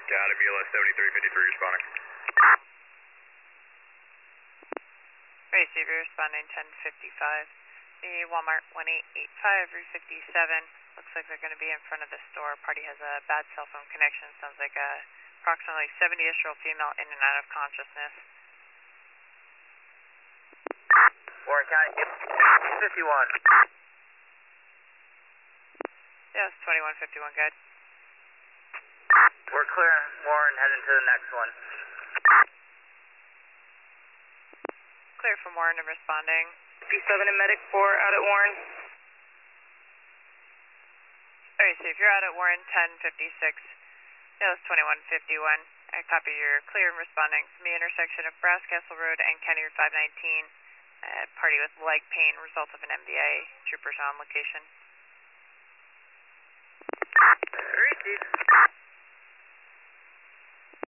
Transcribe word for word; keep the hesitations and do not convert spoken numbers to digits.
Got it, Mula seventy-three fifty-three responding. Ready, Steve, you're responding ten fifty-five. The Walmart one eight eight five, Route fifty-seven. Looks like they're going to be in front of the store. Party has a bad cell phone connection. Sounds like a approximately seventy-ish year old female in and out of consciousness. Warren County, fifty-one. Yes, twenty-one fifty-one, good. We're clear, Warren, heading to the next one. Clear from Warren and responding. fifty-seven and Medic four out at Warren. Alright, so if you're out at Warren ten fifty-six, yes, twenty-one fifty-one. I copy your clear and responding from the intersection of Brass Castle Road and County Route five nineteen. Uh, party with leg pain, result of an M D A. Troopers on location. Three, Steve.